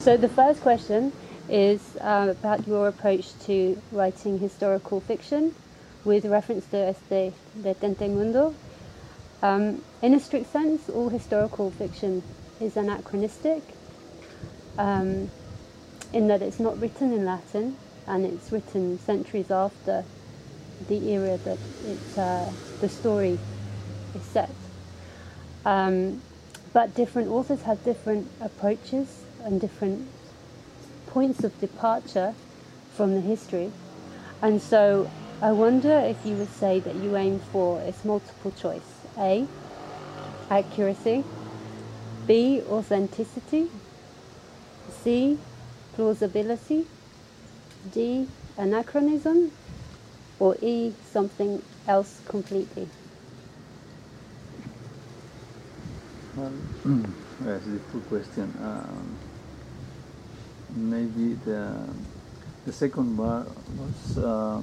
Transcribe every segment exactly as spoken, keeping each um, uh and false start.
So the first question is uh, about your approach to writing historical fiction with reference to Este Detente Mundo. Um, in a strict sense, all historical fiction is anachronistic, um, in that it's not written in Latin and it's written centuries after the era that it, uh, the story is set. Um, but different authors have different approaches and different points of departure from the history. And so I wonder if you would say that you aim for its multiple choice. A, accuracy. B, authenticity. C, plausibility. D, anachronism. Or E, something else completely. Well, that's a difficult question. Um, maybe the the second one was uh,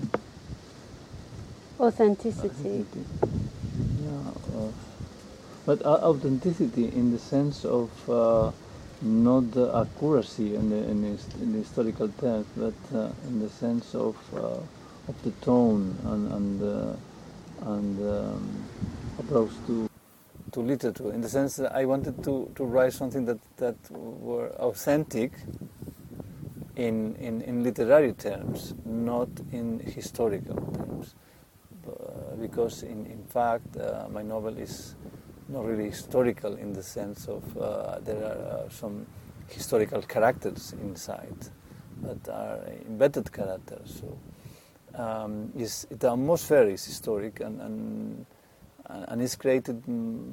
Authenticity. authenticity. Yeah, uh, but uh, authenticity in the sense of uh, not the accuracy in the, in, the, in the historical terms, but uh, in the sense of uh, of the tone and and uh, and um, approach to to literature. In the sense that I wanted to, to write something that, that were authentic in, in, in literary terms, not in historical terms. Uh, because in, in fact uh, my novel is not really historical in the sense of uh, there are uh, some historical characters inside that are embedded characters. So um, is, the atmosphere is historic and, and, and it's created mm,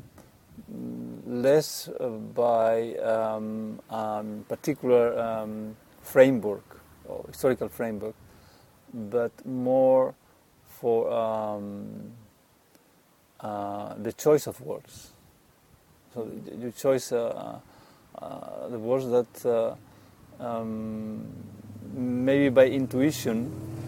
less uh, by um, um, particular um, framework or historical framework, but more for um, uh, the choice of words. So you choose uh, uh, the words that uh, um, maybe by intuition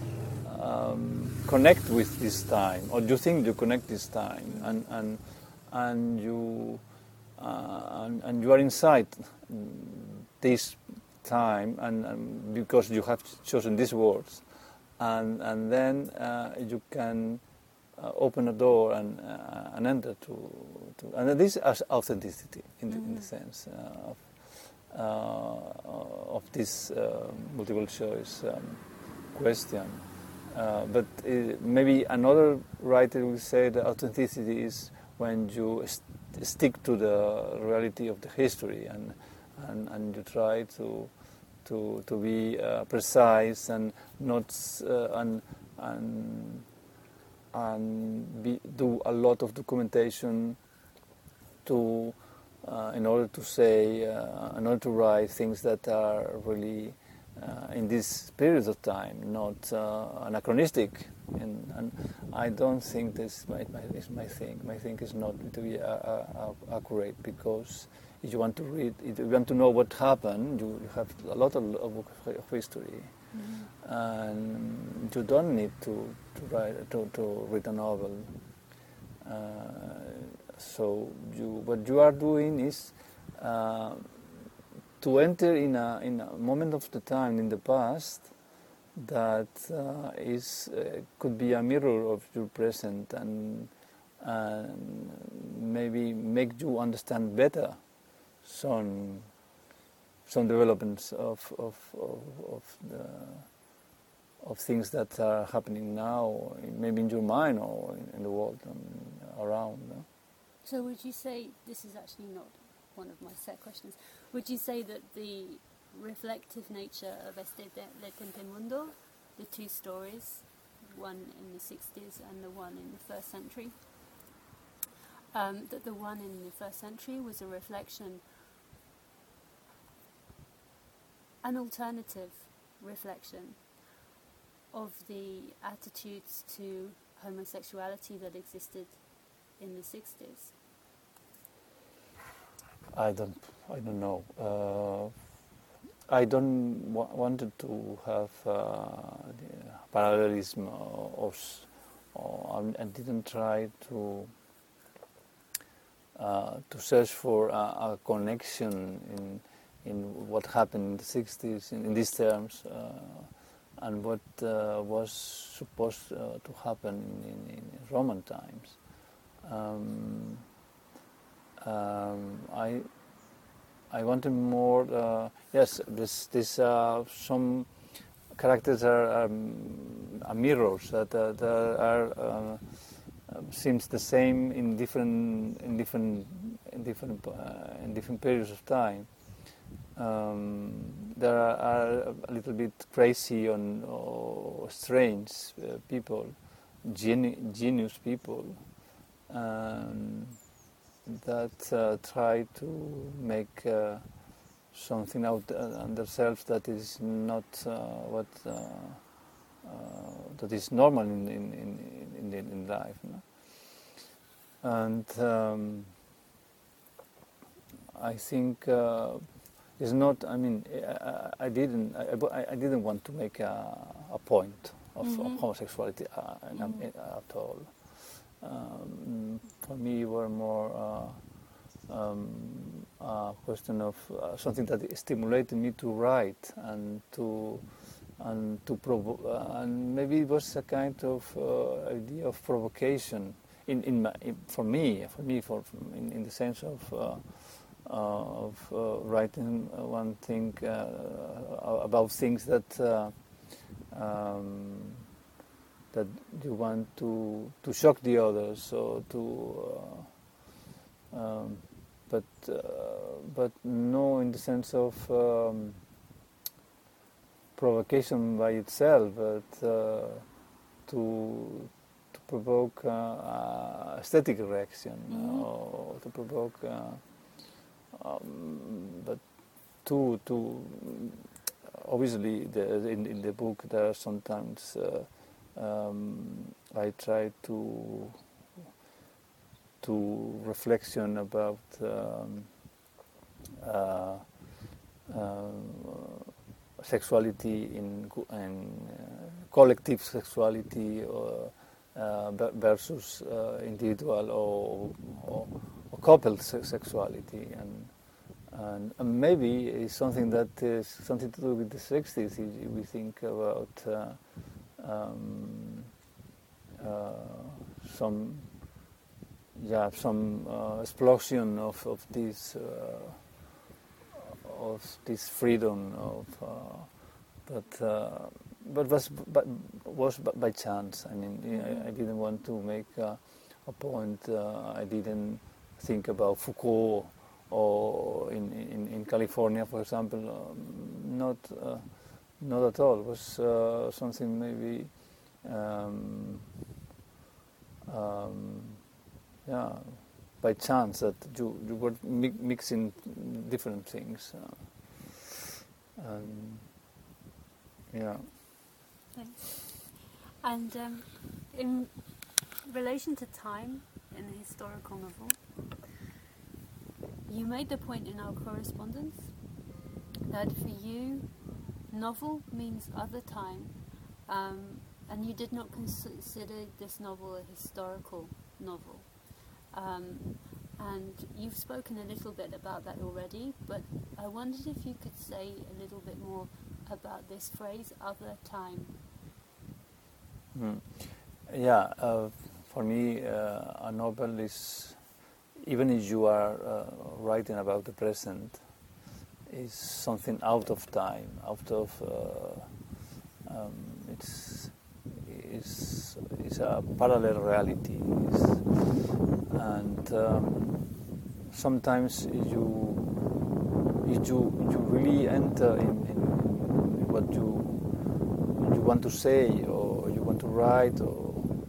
um, connect with this time, or you think you connect this time, and and and you uh, and, and you are inside this time, and, and because you have chosen these words, and and then uh, you can uh, open a door and uh, and enter to, to and this is authenticity in the, mm-hmm. in the sense uh, of uh, of this uh, multiple choice um, question. Uh, but it, maybe another writer will say that authenticity is when you st- stick to the reality of the history and and, and you try to to to be uh, precise and not uh, and and and be, do a lot of documentation to uh, in order to say uh, in order to write things that are really uh, in this period of time, not uh, anachronistic. And, and I don't think this is my, my, is my thing. My thing is not to be uh, uh, accurate, because if you want to read, if you want to know what happened, you, you have a lot of, of, of history. Mm-hmm. And you don't need to, to write to, to read a novel. Uh, so you, what you are doing is uh, to enter in a in a moment of the time in the past that uh, is uh, could be a mirror of your present, and and maybe make you understand better some some developments of of of, of the of things that are happening now, maybe in your mind or in, in the world um, around. No? So would you say, this is actually not one of my set questions, would you say that the reflective nature of Este Detente Mundo, the two stories, one in the sixties and the one in the first century, um, that the one in the first century was a reflection, an alternative reflection of the attitudes to homosexuality that existed in the sixties? I don't, I don't know. Uh, I don't wa- wanted to have uh, parallelism, or, or I didn't try to uh, to search for a, a connection in in what happened in the sixties in, in these terms, uh, and what uh, was supposed uh, to happen in, in, in Roman times. Um, um, I I wanted more. Uh, yes, this this uh, some characters are, um, are mirrors that, uh, that are uh, seems the same in different in different in different uh, in different periods of time. Um, there are, are a little bit crazy and or strange uh, people, geni genius people, um, that uh, try to make uh, something out uh, themselves that is not uh, what uh, uh, that is normal in in in, in, in life, no? And um, I think uh, it's not. I mean, I, I didn't. I, I didn't want to make a, a point of, mm-hmm. of homosexuality uh, mm-hmm. at all. Um, for me, were more uh, um, a question of uh, something that stimulated me to write and to and to provo uh, and maybe it was a kind of uh, idea of provocation in in, my, in for me for me for in, in the sense of. Uh, Uh, of uh, writing one thing uh, about things that uh, um, that you want to to shock the others, or to uh, um, but uh, but no in the sense of um, provocation by itself, but uh, to to provoke uh, aesthetic reaction, mm-hmm. or to provoke. Uh, Um, but to to obviously the, in in the book there are sometimes uh, um, I try to to reflection about um, uh, uh, sexuality in in uh, collective sexuality or, uh, versus uh, individual or, or couple sexuality, and, and and maybe it's something that is something to do with the sixties. We think about uh, um, uh, some yeah some uh, explosion of of this uh, of this freedom of uh, but uh, but was but was by chance. I mean, I, I didn't want to make uh, a point. Uh, I didn't think about Foucault or in, in, in California, for example. Um, not uh, not at all. It was uh, something maybe um, um, yeah by chance that you, you were mi mixing different things. Uh, and yeah. Thanks. And um, in relation to time in a historical novel, you made the point in our correspondence that for you, novel means other time, um, and you did not consider this novel a historical novel. Um, and you've spoken a little bit about that already, but I wondered if you could say a little bit more about this phrase, other time. Mm. Yeah. Uh, For me, uh, a novel is, even if you are uh, writing about the present, is something out of time, out of uh, um, it's it's it's a parallel reality, it's, and um, sometimes you if you you really enter in, in, in what you you want to say or you want to write or.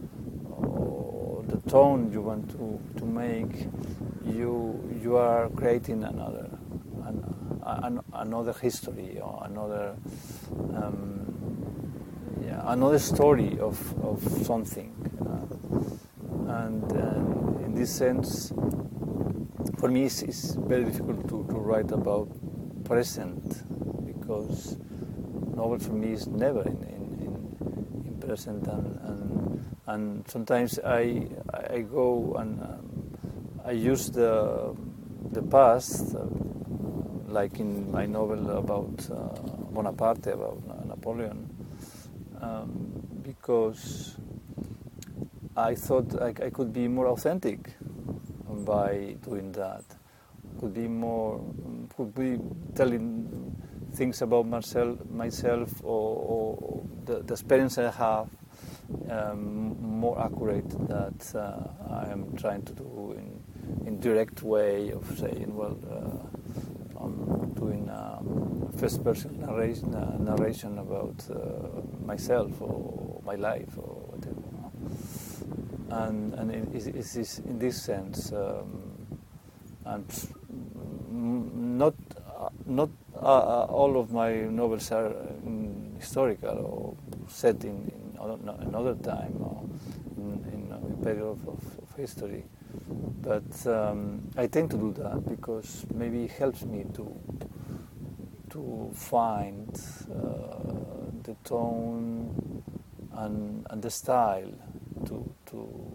The tone you want to, to make, you you are creating another an, an, another history or another um, yeah, another story of, of something, uh, and, and in this sense, for me it's, it's very difficult to, to write about present, because novel for me is never in in, in, in present, and, and And sometimes I I go and um, I use the the past, uh, like in my novel about uh, Bonaparte, about Napoleon, um, because I thought I, I could be more authentic by doing that. Could be more, could be telling things about myself, myself, or, or the, the experience I have, um, more accurate that uh, I am trying to do in, in direct way of saying, well, uh, I'm doing a first-person narration, uh, narration about uh, myself or my life or whatever. And, and it, it, it is in this sense, um, and not uh, not uh, all of my novels are um, historical or set in, in another time or in, in a period of, of, of history. But um, I tend to do that because maybe it helps me to to find uh, the tone and, and the style to to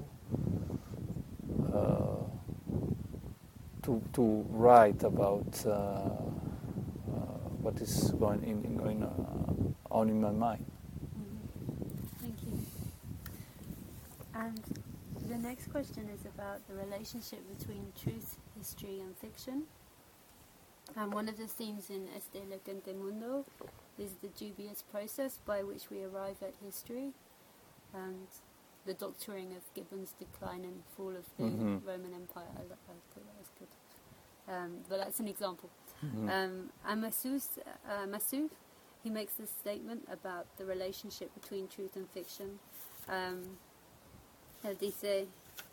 uh, to to write about uh, uh, what is going in, in going uh, on in my mind. Mm-hmm. Thank you. And the next question is about the relationship between truth, history, and fiction. And one of the themes in Este Latente Mundo is the dubious process by which we arrive at history, and the doctoring of Gibbon's decline and fall of the mm-hmm. Roman Empire. I, I thought that was good. Um, but that's an example. Mm-hmm. Um, and Massouf, uh, Massouf, he makes this statement about the relationship between truth and fiction. Um, él dice,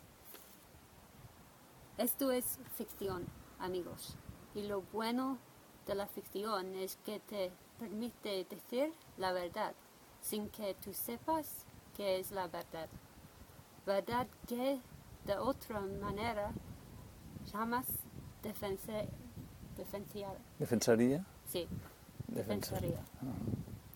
esto es ficción, amigos. Y lo bueno de la ficción es que te permite decir la verdad, sin que tú sepas qué es la verdad. Verdad que de otra manera jamás defense, defensiar, ¿Defensaría? sí, Defensaría. defensaría. Uh-huh.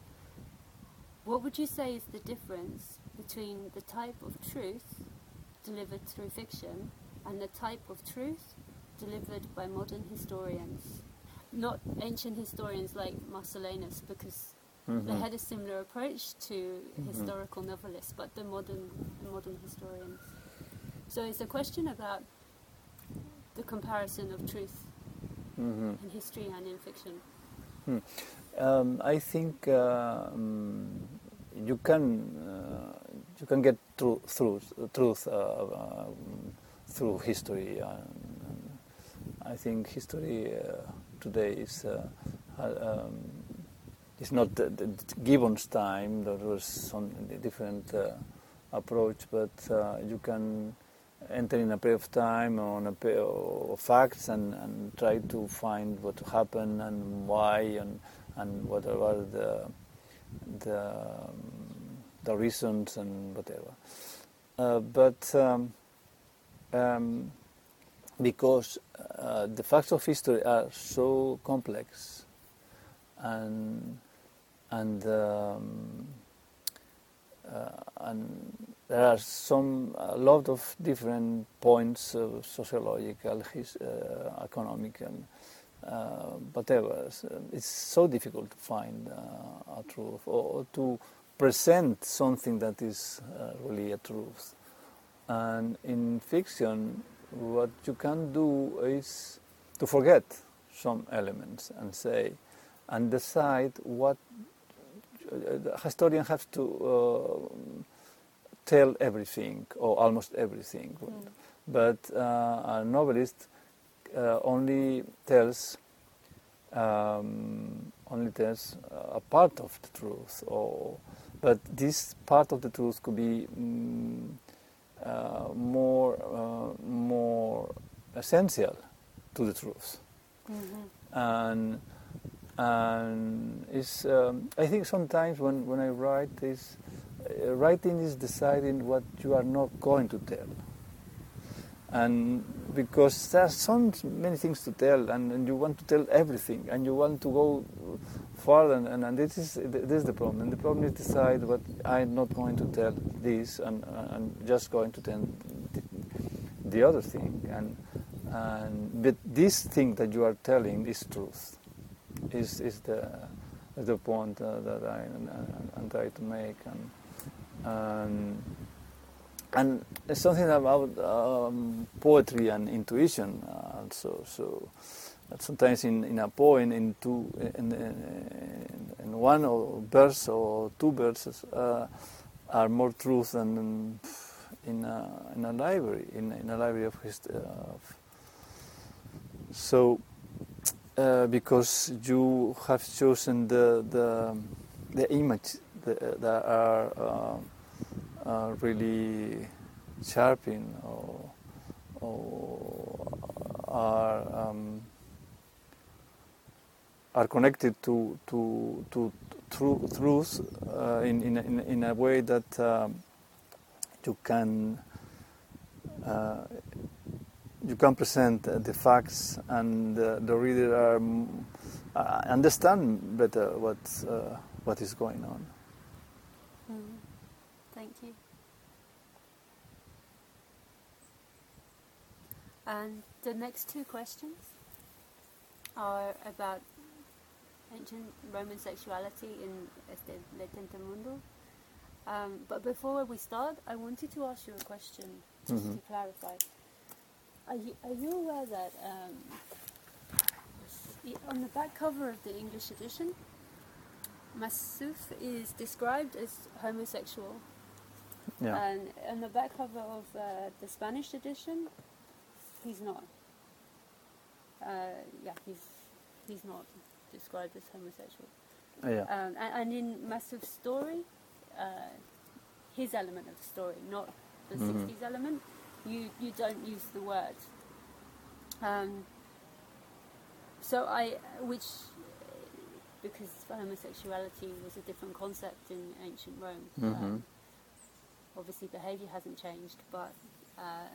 What would you say is the difference between the type of truth delivered through fiction and the type of truth delivered by modern historians? Not ancient historians like Marcellinus, because mm-hmm. they had a similar approach to mm-hmm. historical novelists, but the modern, the modern historians. So it's a question about the comparison of truth mm-hmm. in history and in fiction. Hmm. Um, I think uh, um, you can uh, you can get through, through truth uh, um, through history. And, and I think history uh, today is uh, um, is not the, the Gibbon's time. There was some different uh, approach, but uh, you can enter in a period of time on a pair of facts and, and try to find what happened and why and and what are the the um, the reasons and whatever. Uh, but um, um, because uh, the facts of history are so complex and and um, uh, and there are some a lot of different points, uh, sociological, his, uh, economic, and uh, whatever. It's so difficult to find uh, a truth or to present something that is uh, really a truth. And in fiction, what you can do is to forget some elements and say, and decide what the historian has to uh, tell everything or almost everything. Mm. But uh, a novelist uh, only tells um, only tells a part of the truth, or but this part of the truth could be mm, uh, more uh, more essential to the truth. Mm-hmm. and and it's um, I think sometimes when, when I write is uh, writing is deciding what you are not going to tell, and because there are so many things to tell, and, and you want to tell everything, and you want to go further, and, and this is this is the problem. And the problem is decide what I'm not going to tell this, and and just going to tell the, the other thing, and And but this thing that you are telling is truth. Is is the the point uh, that I uh, I'm trying to make, and and and it's something about um, poetry and intuition uh, also. So that sometimes in, in a poem, in two, in, in, in one or verse or two verses, uh, are more truth than in a, in a library, in, in a library of history. Of so, uh, because you have chosen the the, the image that, that are uh, uh, really sharpened or, or are um, are connected to to to tru- truth uh, in, in in in a way that um, you can uh, you can present the facts, and uh, the reader are, uh, understand better what uh, what is going on. Mm. Thank you. And the next two questions are about ancient Roman sexuality in Este Latente Mundo. Um, but before we start, I wanted to ask you a question just Mm-hmm. to clarify. Are you, are you aware that um, on the back cover of the English edition, Massouf is described as homosexual? Yeah. And on the back cover of uh, the Spanish edition, he's not. Uh, yeah, he's he's not described as homosexual. Yeah. Um, and, and in Massouf's story, uh, his element of the story, not the Mhm. sixties element, you, you don't use the word. Um, so I, which, because homosexuality was a different concept in ancient Rome. Mhm. Um, obviously behaviour hasn't changed, but uh,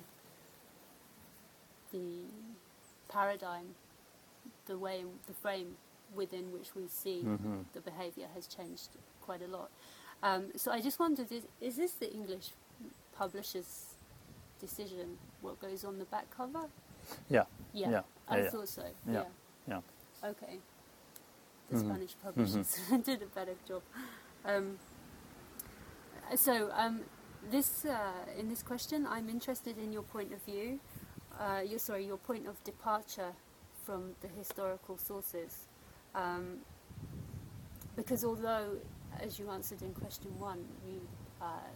the paradigm, the way, the frame within which we see Mhm. the behaviour has changed quite a lot. Um, so I just wondered, is, is this the English publisher's decision, what goes on the back cover? Yeah. Yeah, Yeah. I Yeah, yeah. thought so, Yeah. yeah. Yeah. Okay. The Mhm. Spanish publishers did a better job. Um, so, um, this uh, in this question, I'm interested in your point of view, uh, your, sorry, your point of departure from the historical sources. Um, because although, as you answered in question one, you, uh,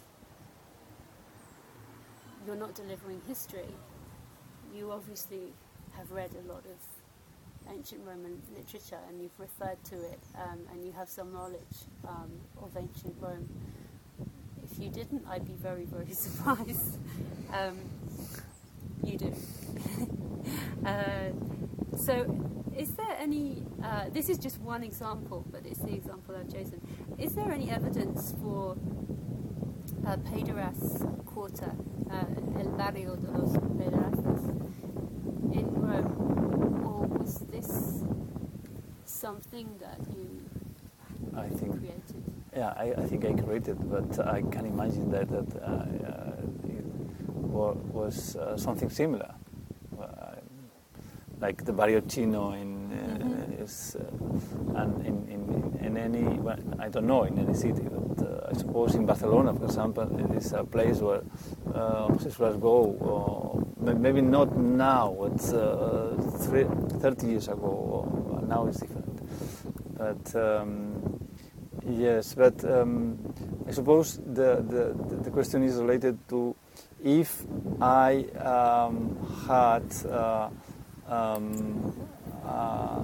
you're not delivering history, you obviously have read a lot of ancient Roman literature and you've referred to it, um, and you have some knowledge um, of ancient Rome. If you didn't, I'd be very, very surprised. um, you do. uh, so is there any, uh, this is just one example, but it's the example I've chosen. Is there any evidence for uh, Pederas Quarter, uh, El Barrio de los Pederastas, in Rome? Or was this something that you I think. created? Yeah, I, I think I created, but I can imagine that that uh, uh, it wa- was uh, something similar, uh, like the Barrio Chino in uh, Mhm. is, uh, and in, in, in any, well, I don't know in any city, but uh, I suppose in Barcelona, for example, it is a place where uh, homosexuals go. Or maybe not now, but uh, three, thirty years ago. Or now it's different, but. Um, Yes, but um, I suppose the, the, the question is related to if I um, had uh, um, uh,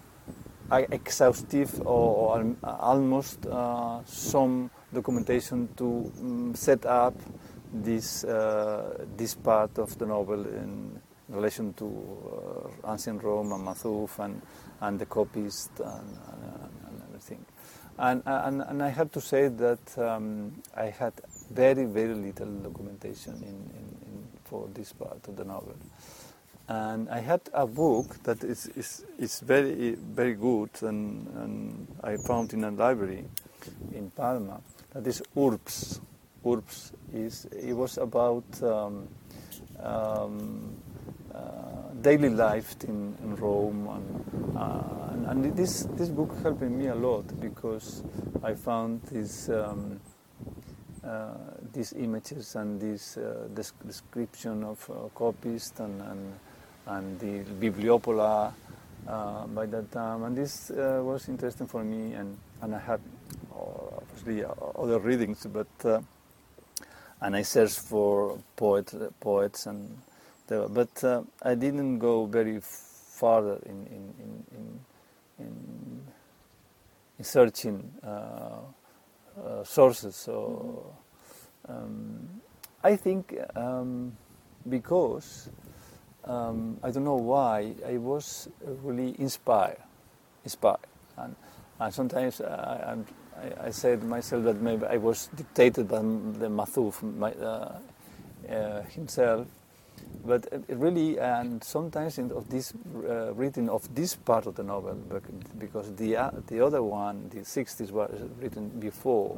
exhaustive or, or almost uh, some documentation to um, set up this uh, this part of the novel in relation to uh, ancient Rome and Massouf and, and the copyist and, and, and everything. And, and, and I have to say that um, I had very, very little documentation in, in, in for this part of the novel. And I had a book that is, is, is very, very good, and, and I found in a library in Palma, that is Urbs. Urbs is, it was about um, um, uh, daily life in, in Rome, and, uh, and, and this this book helped me a lot because I found this um, uh, these images and this uh, des- description of uh, copyists and, and and the Bibliopola uh, by that time, and this uh, was interesting for me, and and I had uh, obviously uh, other readings, but uh, and I searched for poet poets and. But uh, I didn't go very farther in in in in, in, in searching uh, uh, sources. So um, I think um, because um, I don't know why I was really inspired, inspired, and, and sometimes I, I'm, I, I said to myself that maybe I was dictated by the Mathuf my, uh, uh, himself. But it really, and sometimes in of this uh, written of this part of the novel, because the uh, the other one, the sixties, was written before.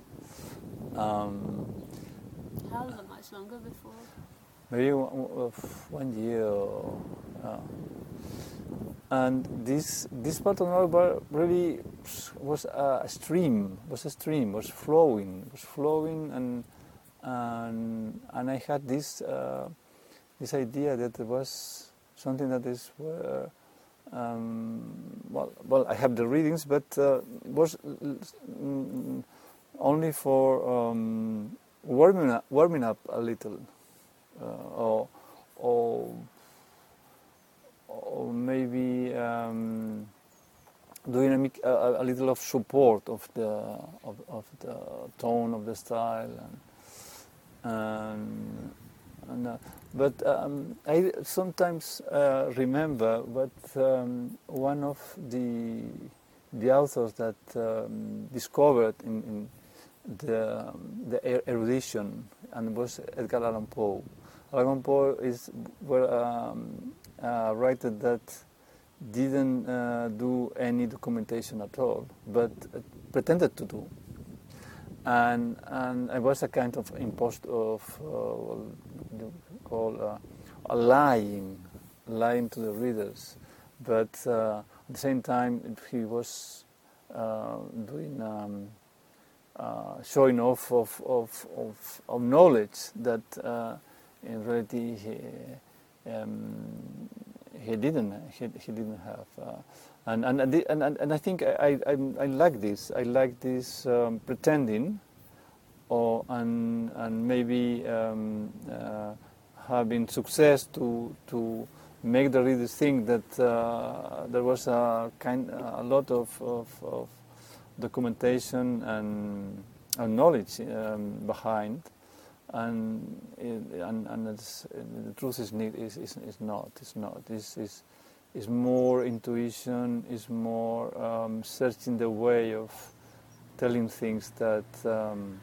Um, How much longer before? Maybe one, one year. Uh, and this this part of the novel really was a stream, was a stream, was flowing, was flowing, and and and I had this. Uh, This idea that there was something that is, uh, um, well, well, I have the readings, but uh, was mm, only for um, warming up, warming up a little, uh, or, or, or maybe um, doing a, a, a little of support of the of, of the tone of the style, and. and And, uh, but um, I sometimes uh, remember what um, one of the the authors that um, discovered in, in the the erudition and was Edgar Allan Poe. Allan Poe is were um, a writer that didn't uh, do any documentation at all, but uh, pretended to do. And and I was a kind of impost of uh, what you call uh, a lying, lying to the readers, but uh, at the same time he was uh, doing um, uh, showing off of of, of, of knowledge that uh, in reality he um, he didn't he, he didn't have. Uh, And and, and and and I think I I, I like this. I like this um, pretending, or and and maybe um, uh, having success to to make the readers think that uh, there was a kind a lot of of, of documentation and, and knowledge um, behind, and it, and and it's, the truth is is is, is not. It's not. It's, it's is more intuition, is more um, searching the way of telling things that, um,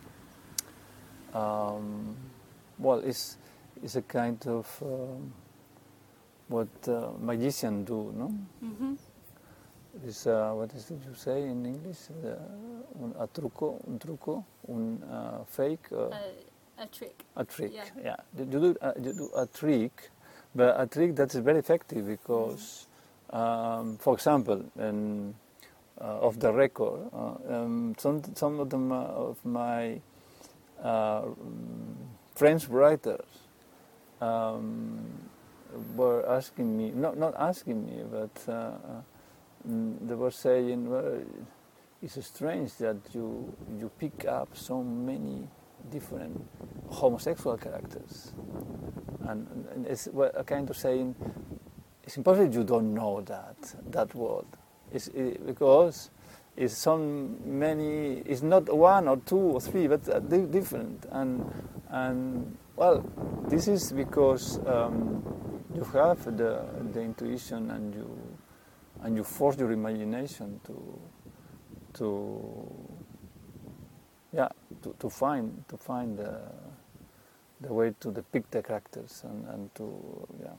um, well, is is a kind of um, what uh, magicians do, no? Mm-hmm. Is uh, what is it you say in English? Uh, un, a truco, un truco, un uh, fake. Uh, uh, a trick. A trick. Yeah. Yeah. You do uh, you do a trick. But a trick that is very effective because, um, for example, in, uh, of the record, uh, um, some some of them uh, of my uh, French writers um, were asking me, not not asking me, but uh, they were saying, well, it's strange that you you pick up so many different homosexual characters. And, and it's a kind of saying, it's impossible you don't know that, that word. It's, it, because it's so many, it's not one or two or three, but uh, different. And, and well, this is because um, you have the, the intuition and you, and you force your imagination to, to yeah, to, to find, to find the, the way to depict the characters and, and to yeah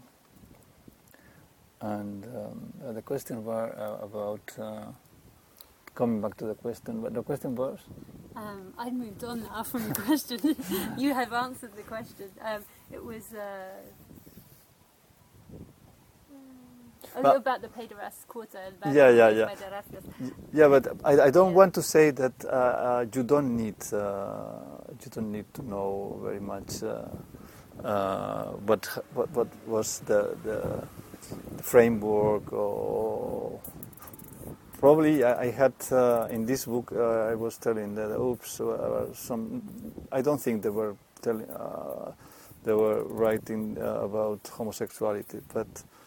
and um, uh, the question was uh, about uh, coming back to the question, but the question was um, I moved on now from the question. You have answered the question. Um, it was uh, Oh, But- about the pederast quarter. About Yeah, the yeah, yeah. pederastas. Yeah, but I, I don't Yeah. want to say that uh, uh, you don't need uh, you don't need to know very much uh, uh, what, what what was the the framework, or probably I, I had uh, in this book uh, I was telling that oops uh, some I don't think they were telling uh, they were writing uh, about homosexuality, but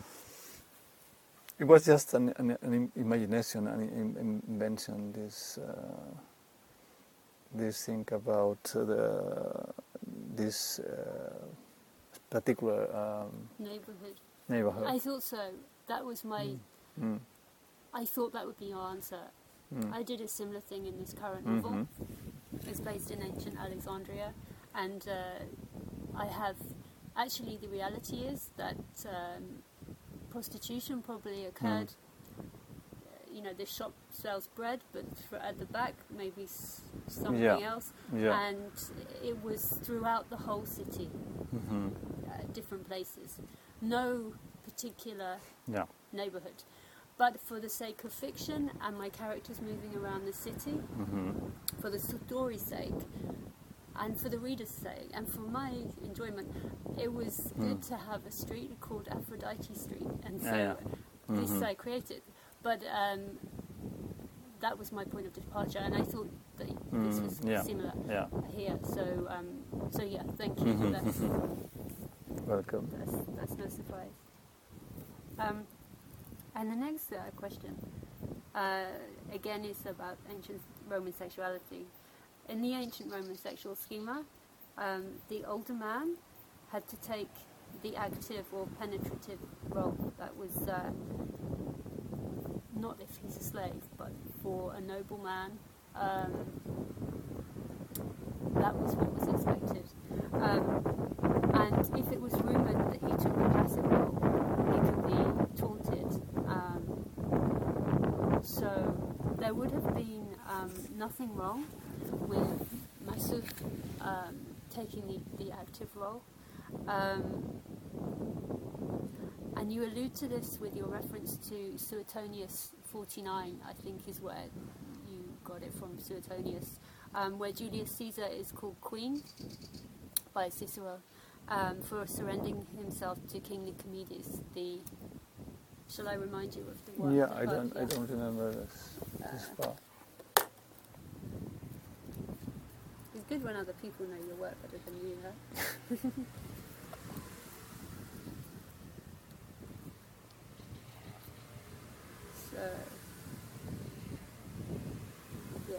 it was just an, an, an imagination, an in, invention. This uh, this thing about the this uh, particular um, Neighbourhood. neighborhood. I thought so. That was my. Mm. I thought that would be your answer. Mm. I did a similar thing in this current novel. Mhm. It's based in ancient Alexandria, and uh, I have. Actually, the reality is that um, prostitution probably occurred. Uh, you know, this shop sells bread, but for, at the back maybe s- something Yeah. else, Yeah. and it was throughout the whole city, Mm-hmm. uh, different places, no particular Yeah. neighborhood. But for the sake of fiction and my characters moving around the city, Mm-hmm. for the story's sake, and for the reader's sake, and for my enjoyment, it was good to have a street called Aphrodite Street, and so Yeah, yeah. this Mhm. I created. But um, that was my point of departure, and I thought that this Mm, was yeah. similar Yeah. here. So, um, so yeah, thank you. Mhm. That's, Welcome. that's that's no surprise. Um, and the next uh, question, uh, again, is about ancient Roman sexuality. In the ancient Roman sexual schema, um, the older man had to take the active or penetrative role. That was uh, not if he's a slave, but for a nobleman, um, that was what was expected. Um, and if it was rumoured that he took the passive role, he could be taunted. Um, so there would have been um, nothing wrong with Masuf um, taking the, the active role. Um, and you allude to this with your reference to Suetonius forty-nine, I think is where you got it from, Suetonius, um, where Julius Caesar is called queen by Cicero um, for surrendering himself to King Nicomedes. The shall I remind you of the word? Yeah, the I part? don't. I Yeah. don't remember this, this part. It's good when other people know your work better than you, huh? So, yeah.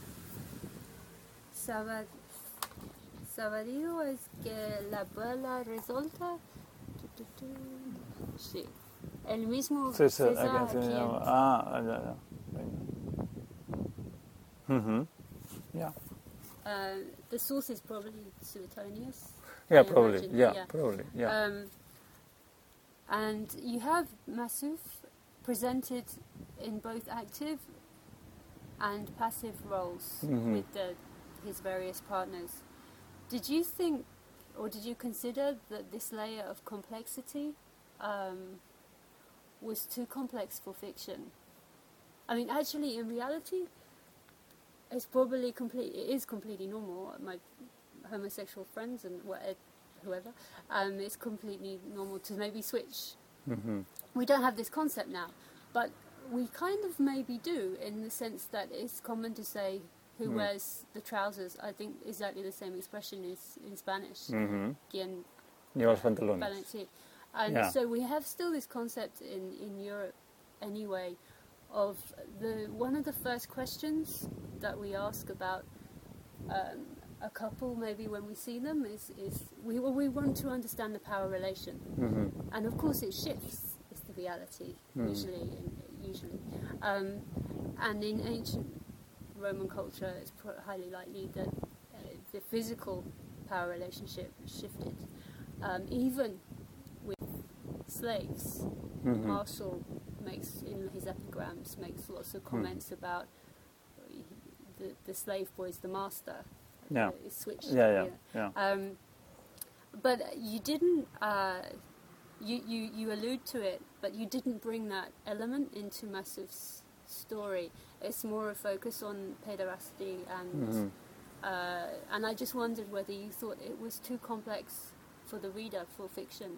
Savad- Sabarido es que la bola resulta. Tu, tu, tu. Sí. El mismo César, César acá se a quien- llama. Ah, ya, ya. Mm-hmm. Yeah. Uh, the source is probably Suetonius. Yeah, I probably. imagine, Yeah, yeah. probably. Yeah. Um, and you have Masuf presented in both active and passive roles Mhm. with the, his various partners. Did you think, or did you consider that this layer of complexity um, was too complex for fiction? I mean, actually, in reality, it's probably complete. It is completely normal. My homosexual friends and whatever, whoever, um, it's completely normal to maybe switch. Mm-hmm. We don't have this concept now, but we kind of maybe do, in the sense that it's common to say who Mm. wears the trousers. I think exactly the same expression is in Spanish. Mm-hmm. Quien Lleva los pantalones. balance- And Yeah. so we have still this concept in, in Europe anyway of the one of the first questions that we ask about um, a couple maybe when we see them is, is we, well, we want to understand the power relation. Mm-hmm. And of course it shifts, is the reality, Mm. usually. usually. Um, and in ancient Roman culture it's pro- highly likely that uh, the physical power relationship shifted. Um, even with slaves, Mm-hmm. Marshall makes, in his epigrams, makes lots of comments about the, the slave boy's the master. Yeah. Uh, it's switched. Yeah, yeah, you know. yeah. Um, but you didn't. Uh, you, you you allude to it but you didn't bring that element into Massif's story. It's more a focus on pederasty and Mm-hmm. uh, and I just wondered whether you thought it was too complex for the reader for fiction.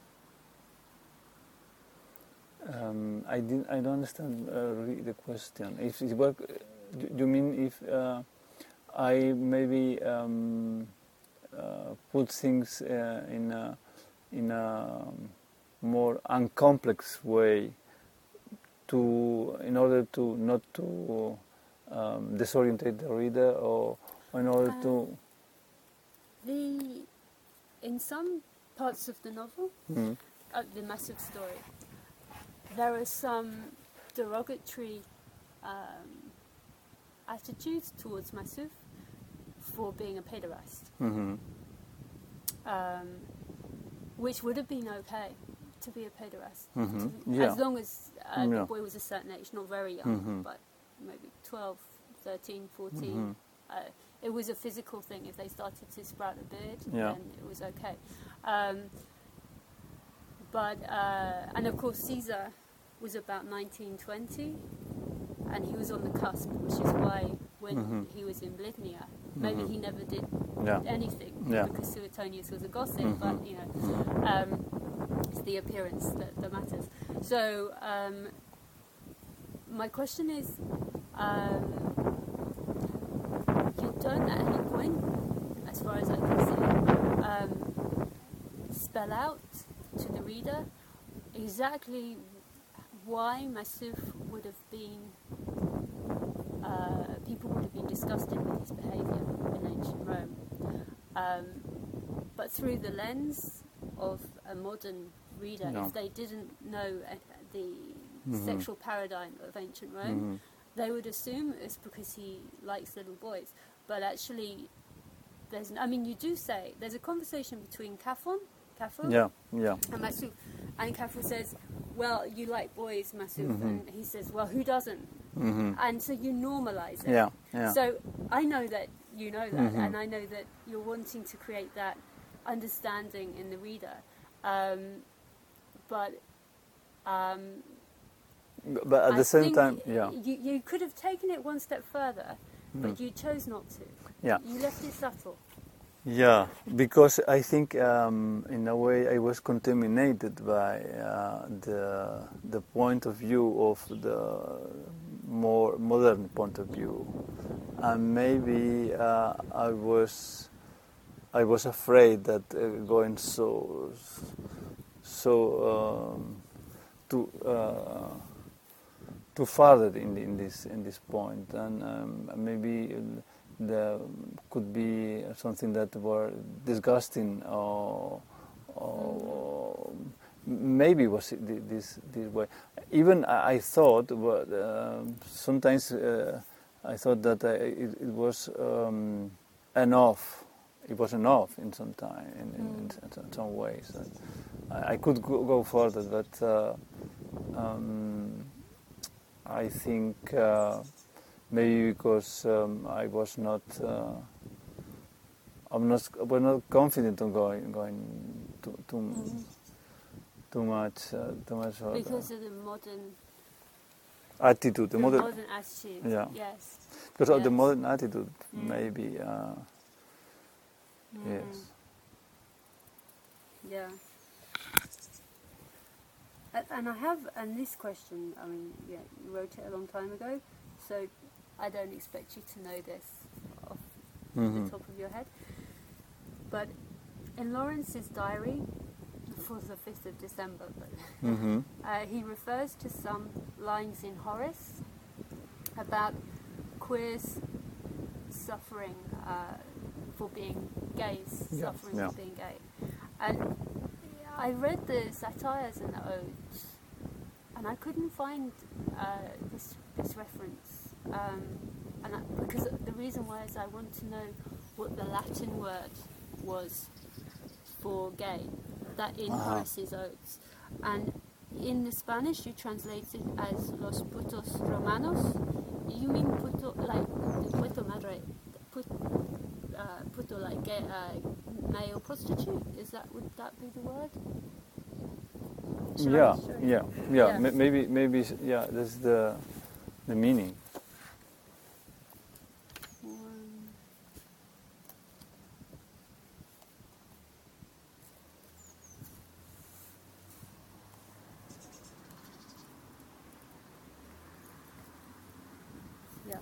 Um, I didn't. I don't understand uh, re- the question. If it work, do you mean if uh, I maybe um, uh, put things uh, in a in a more uncomplex way to in order to not to um, disorientate the reader, or, or in order Uh, to The in some parts of the novel, mm, uh, the Massive story, there are some derogatory um, attitudes towards Massive for being a pederast, mm-hmm, um, which would have been okay to be a pederast, mm-hmm, to be- yeah. as long as uh, Yeah. the boy was a certain age, not very young, Mhm. but maybe twelve, thirteen, fourteen. Mhm. Uh, it was a physical thing. If they started to sprout a beard, Yeah. then it was okay. Um, but, uh, and of course Caesar was about nineteen, twenty, and he was on the cusp, which is why when Mhm. he was in Bithynia, maybe Mhm. he never did Yeah. anything, Yeah. because Suetonius was a gossip, Mhm. but, you know, um, it's the appearance that, that matters. So, um, my question is, um, you don't at any point, as far as I can see, um, spell out to the reader exactly why Massif would have been, uh, people would have been disgusted with his behaviour in ancient Rome. Um, but through the lens of a modern reader, No. if they didn't know uh, the Mhm. sexual paradigm of ancient Rome, Mhm. they would assume it's because he likes little boys. But actually, there's, n- I mean, you do say, there's a conversation between Caphon, Caphon Yeah. Yeah. and Massuf, and Caphon says, well, you like boys, Massuf, Mhm. and he says, well, who doesn't? Mm-hmm. And so you normalize it. Yeah. Yeah. So I know that you know that, Mhm. and I know that you're wanting to create that understanding in the reader. Um, but um, But at I the same think time, yeah. you, you could have taken it one step further, but Mm. you chose not to. Yeah. You left it subtle. Yeah, because I think um, in a way I was contaminated by uh, the the point of view of the more modern point of view, and maybe uh, I was I was afraid that uh, going so so um, too uh, too farther in in this in this point, and um, maybe. There could be something that were disgusting, or, or maybe was it thi- this this way. Even I I thought, but um sometimes uh, I thought that I, it, it was um, enough. It was enough in some time, in, in, in, in some ways. I, I could go, go further, but uh, um, I think. Uh, Maybe because um, I was not, uh, I'm not, was not confident on going, going too, too, Mhm. too much, uh, too much further. Because of the modern, Attitude, the the modern, modern attitude. Yeah. Yes. because of the yes. modern attitude, Mm. maybe, uh, Mm. yes. Yeah. And, and I have, and this question, I mean, yeah, you wrote it a long time ago, so I don't expect you to know this off Mhm. the top of your head. But in Lawrence's diary for the fifth of December, but Mhm. uh, he refers to some lines in Horace about queers suffering uh, for being gays, Yeah, suffering yeah. for being gay. And I read the satires and the odes, and I couldn't find uh, this this reference. Um, and I, because the reason why is I want to know what the Latin word was for gay, that in Uh-huh. Horace's odes. And in the Spanish you translate it as los putos romanos. You mean puto like the puto madre, put, uh, puto like gay, uh, male prostitute? Is that, would that be the word? Shall yeah, I show yeah, you? yeah, Yeah. ma- maybe, maybe, s- yeah. That's the the meaning. One. Yeah.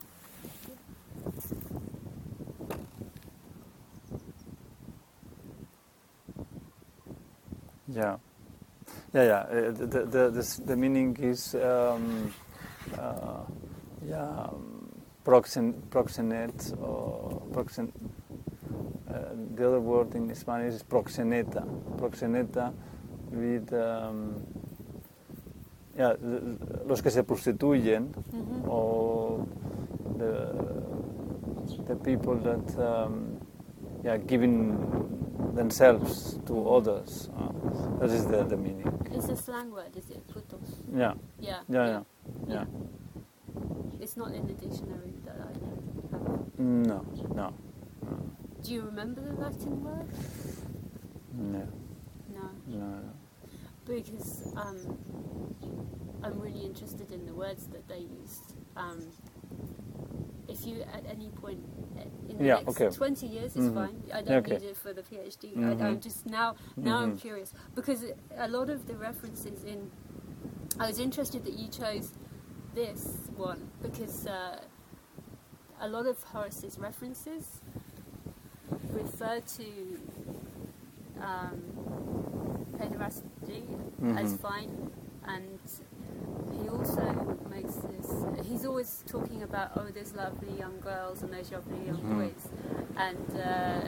Yeah, yeah, yeah. Uh, the the the, the, s- the meaning is um, uh, yeah, um, proxen, proxenate or proxen. Uh, the other word in Spanish is proxeneta. Proxeneta with um, yeah, the- los que se prostituyen Mhm. or the the people that um, yeah giving themselves to Mhm. others. Uh, that is the, the meaning. It's a slang word, is it? Putos. Yeah, Yeah. yeah, yeah, yeah. It's not in the dictionary that I have. No, no, Do you remember the Latin word? no, No. no, no. Because um, I'm really interested in the words that they used. Um, if you at any point in the Yeah, next okay. twenty years, it's Mhm. fine. I don't Okay. need it for the PhD. I, Mhm. I'm just now now I'm Mhm. curious because a lot of the references in. I was interested that you chose this one because uh, a lot of Horace's references refer to um, pederasty as Mhm. fine, and he also makes this. He's always talking about oh, those lovely young girls and those lovely young Mhm. boys, and uh,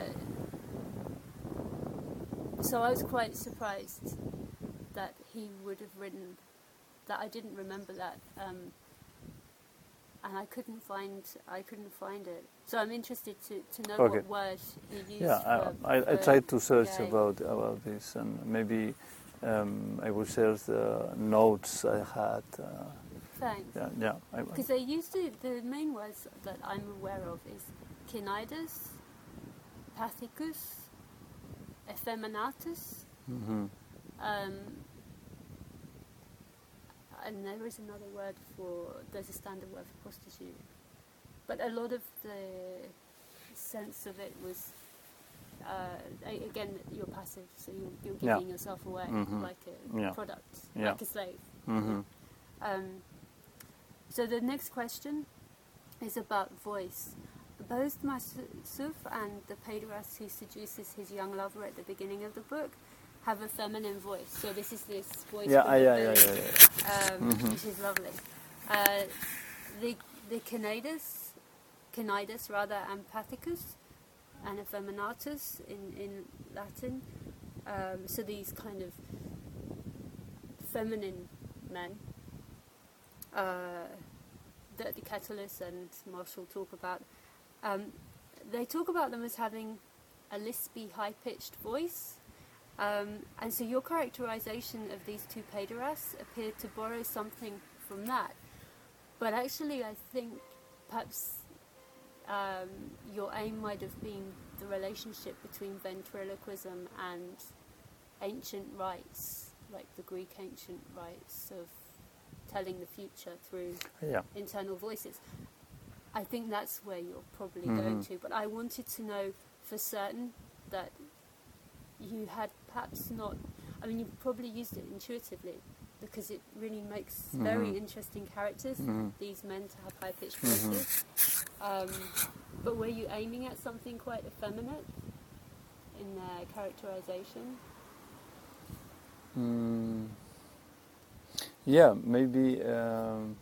so I was quite surprised that he would have written that. I didn't remember that. Um, and I couldn't find I couldn't find it. So I'm interested to, to know Okay. what word he used. Yeah, for, I, I, I for tried to search gay. about about this, and maybe um, I will share the notes I had. Uh, Thanks. yeah, yeah. I, Because they used to, the main words that I'm aware of is Kineidas, Pathicus, Effeminatus, mhm. um, and there is another word for, there's a standard word for prostitute. But a lot of the sense of it was, uh, a- again, you're passive, so you're, you're Yeah. giving yourself away Mhm. like a Yeah. product, Yeah. like a slave. Mhm. Um, so the next question is about voice. Both Masuf and the pederast who seduces his young lover at the beginning of the book have a feminine voice. So this is this voice Yeah, from ah, the yeah, yeah, village, yeah, um, Mhm. which is lovely. Uh, the the Cnidus, Cnidus rather, and Pathicus, and Effeminatus in, in Latin. Um, so these kind of feminine men uh, that the Catullus and Marshall talk about. Um, they talk about them as having a lispy, high-pitched voice. Um, and so your characterization of these two pederasts appeared to borrow something from that. But actually, I think perhaps um, your aim might have been the relationship between ventriloquism and ancient rites, like the Greek ancient rites of telling the future through Yeah. internal voices. I think that's where you're probably Mhm. going to. But I wanted to know for certain that you had perhaps not, I mean, you probably used it intuitively because it really makes very Mhm. interesting characters, Mhm. these men to have high-pitched Mhm. voices. Um, but were you aiming at something quite effeminate in their characterization? Mm. Yeah, maybe. Um,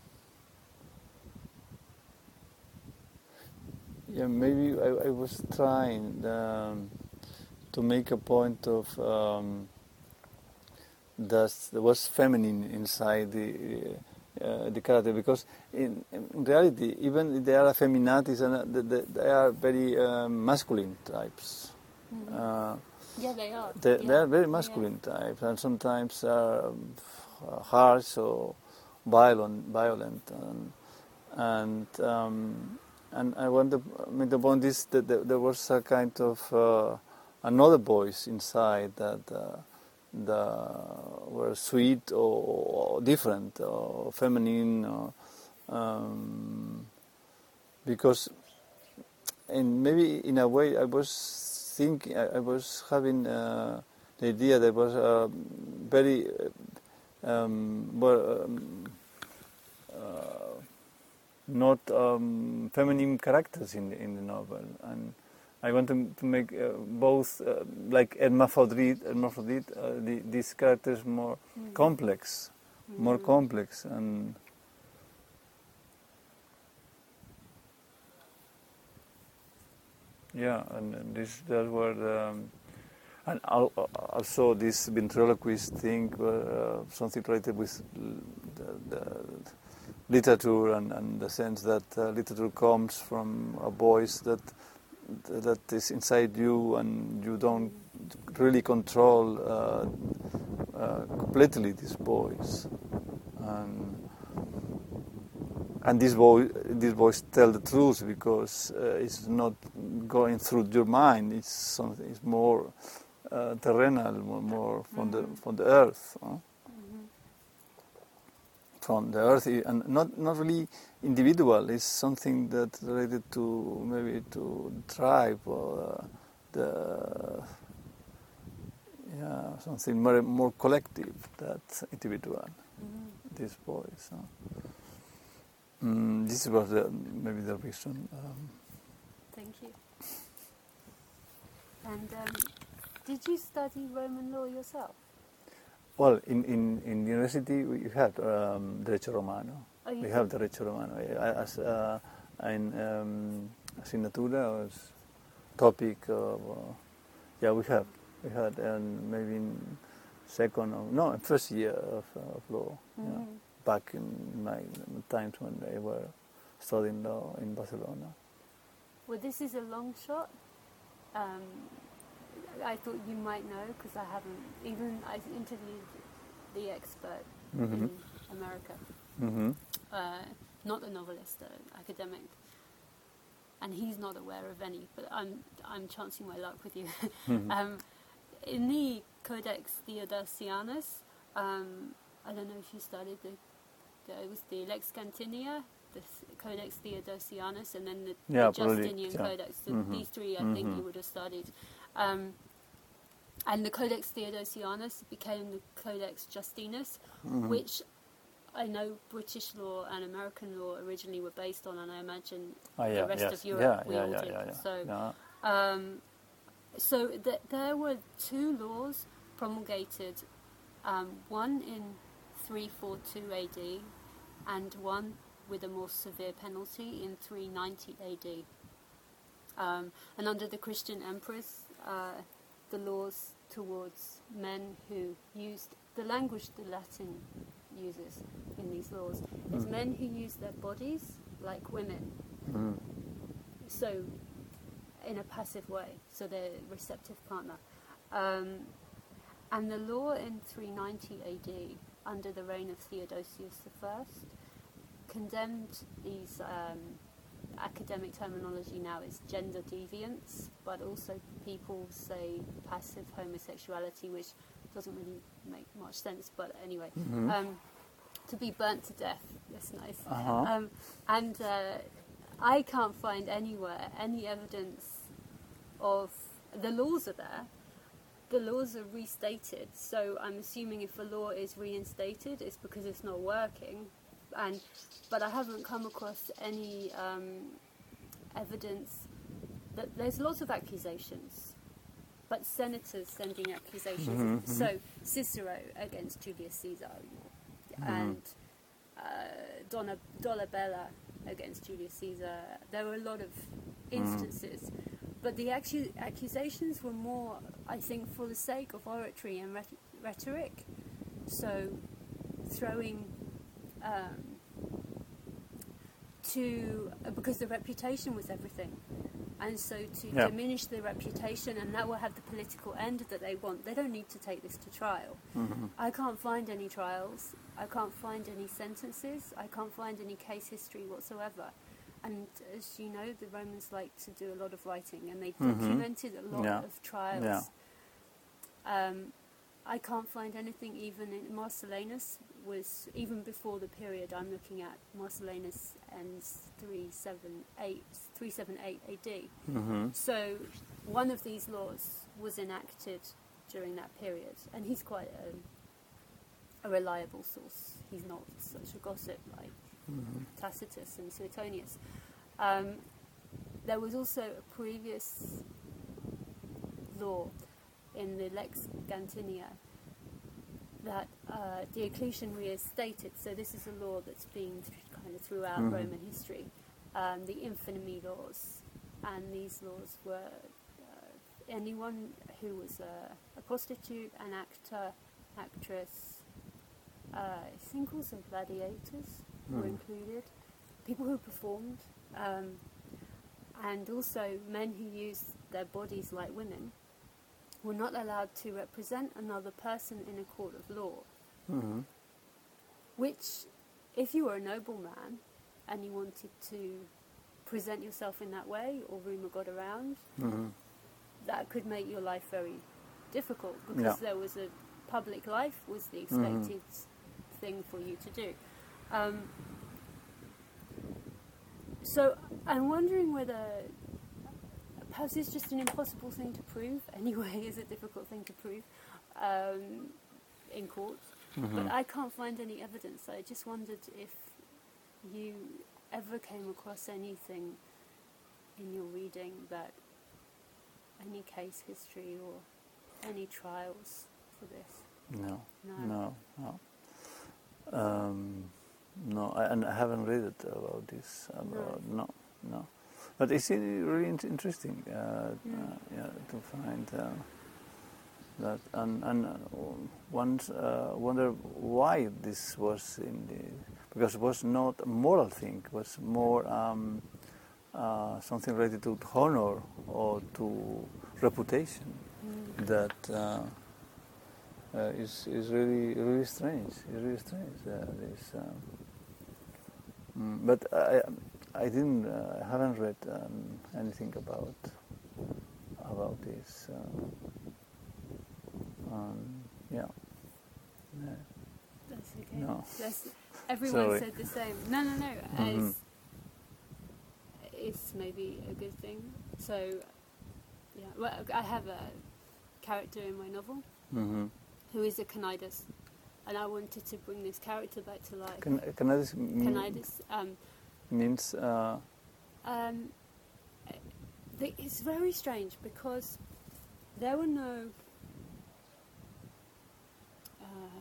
yeah, maybe I, I was trying um, to make a point of um, that there was feminine inside the uh, the character, because in, in reality, even if they are feminatis, and they, they are very uh, masculine types. Mm-hmm. Uh, Yeah, they are. They, yeah. they are very Yeah. masculine types, and sometimes are um, harsh or violent, violent, and and um, and I want to make the point is that there was a kind of uh, another voice inside that uh, the were sweet or different or feminine, or, um, because, and maybe in a way I was thinking, I, I was having uh, the idea that was uh, very um, well, um, uh, not um, feminine characters in the, in the novel, and I want to, to make uh, both uh, like hermaphrodite, hermaphrodite uh, the, these characters more mm. complex, mm. more complex, and yeah, and, and this that were the, um, and also this ventriloquist thing, uh, something related with the, the literature and, and the sense that uh, literature comes from a voice that that is inside you, and you don't really control uh, uh, completely this voice, and and this voice this voice tell the truth because uh, it's not going through your mind. It's something. It's more uh, terrenal, more, more from mm-hmm. the from the earth. Huh? From the earth, and not not really individual. It's something that's related to maybe to the tribe or uh, the yeah something more more collective that individual. Mm-hmm. This voice. Huh? Mm, this was the, maybe the reason. Um, Thank you. And um, did you study Roman law yourself? Well, in, in, in university we had um, Derecho Romano. Oh, you we did? have Derecho Romano as uh, in um, asignatura or topic. Of, uh, yeah, we have we had, and maybe in second or no, in first year of, uh, of law. Mm-hmm. Yeah, back in my times when they were studying law in Barcelona. Well, this is a long shot. Um, I thought you might know because I haven't. Even I interviewed the expert mm-hmm. in America, mm-hmm. uh, not a novelist, an academic, and he's not aware of any. But I'm I'm chancing my luck with you. Mm-hmm. um, in the Codex Theodosianus, um, I don't know if you studied the, the it was the Lex Cantinia, the Codex Theodosianus, and then the, yeah, the Justinian yeah. Codex. So mm-hmm. These three, I mm-hmm. think, you would have studied. Um, and the Codex Theodosianus became the Codex Justinus, mm-hmm. which I know British law and American law originally were based on, and I imagine oh, yeah, the rest yes. of Europe yeah, we yeah, all yeah, did. Yeah, yeah. So, yeah. Um, so th- there were two laws promulgated, um, one in three forty-two A D, and one with a more severe penalty in three ninety A D. Um, and under the Christian emperors, uh, the laws towards men who used the language the Latin uses in these laws mm. is men who use their bodies like women. Mm. So, in a passive way, so they're a receptive partner. Um, and the law in three ninety A D, under the reign of Theodosius the First, condemned these, um, academic terminology now is gender deviance, but also people say passive homosexuality, which doesn't really make much sense, but anyway, mm-hmm. um, to be burnt to death, that's nice. Uh-huh. Um, and uh, I can't find anywhere any evidence of, the laws are there, the laws are restated, so I'm assuming if a law is reinstated, it's because it's not working. And but I haven't come across any um, evidence that there's lots of accusations, but senators sending accusations. Mm-hmm. So Cicero against Julius Caesar, mm-hmm. and uh, Donna Dolabella against Julius Caesar. There were a lot of instances, mm. but the accu- accusations were more, I think, for the sake of oratory and rhet- rhetoric. So throwing. Um, to uh, because the reputation was everything, and so to yeah. diminish the reputation, and that will have the political end that they want. They don't need to take this to trial. Mm-hmm. I can't find any trials. I can't find any sentences. I can't find any case history whatsoever. And as you know, the Romans like to do a lot of writing, and they mm-hmm. documented a lot yeah. of trials. Yeah. Um, I can't find anything even in Marcellinus was, even before the period I'm looking at, Marcellinus ends three seventy-eight A D. Mm-hmm. So one of these laws was enacted during that period, and he's quite a, a reliable source. He's not such a gossip like Mm-hmm. Tacitus and Suetonius. Um, there was also a previous law in the Lex Gantinia that uh, Diocletian reinstated. So this is a law that's been th- kind of throughout Mhm. Roman history, um, the infamy laws. And these laws were uh, anyone who was a, a prostitute, an actor, actress, uh, I think also gladiators were Mm. included, people who performed, um, and also men who used their bodies like women were not allowed to represent another person in a court of law, Mm-hmm. which, if you were a nobleman and you wanted to present yourself in that way, or rumour got around, Mm-hmm. that could make your life very difficult, because Yeah. there was a public life was the expected thing for you to do. Um, so I'm wondering whether perhaps it's just an impossible thing to prove. Anyway, it's a difficult thing to prove um, in court. Mm-hmm. But I can't find any evidence. I just wondered if you ever came across anything in your reading that any case history or any trials for this. No, No. no, no. Um, no, I, and I haven't read it about this. About no, no. But it's really in- interesting. Uh, Mm. uh, yeah, to find uh, that, and and uh, one uh, wonder why this was in the, because it was not a moral thing. It was more um, uh, something related to honor or to reputation. Mm. That. Uh, Uh, is is really really strange. It's really strange. Uh, this, um, mm, but I I didn't uh, haven't read um, anything about about this. Uh, um, yeah. No. That's okay. No. That's, everyone Sorry. said the same. No, no, no. Mhm. It's, it's maybe a good thing. So, yeah. Well, I have a character in my novel Mm-hmm. who is a Cnidus, and I wanted to bring this character back to life. Can Cnidus mean, Cnidus. Um, means uh, um, the, it's very strange because there were no. Uh,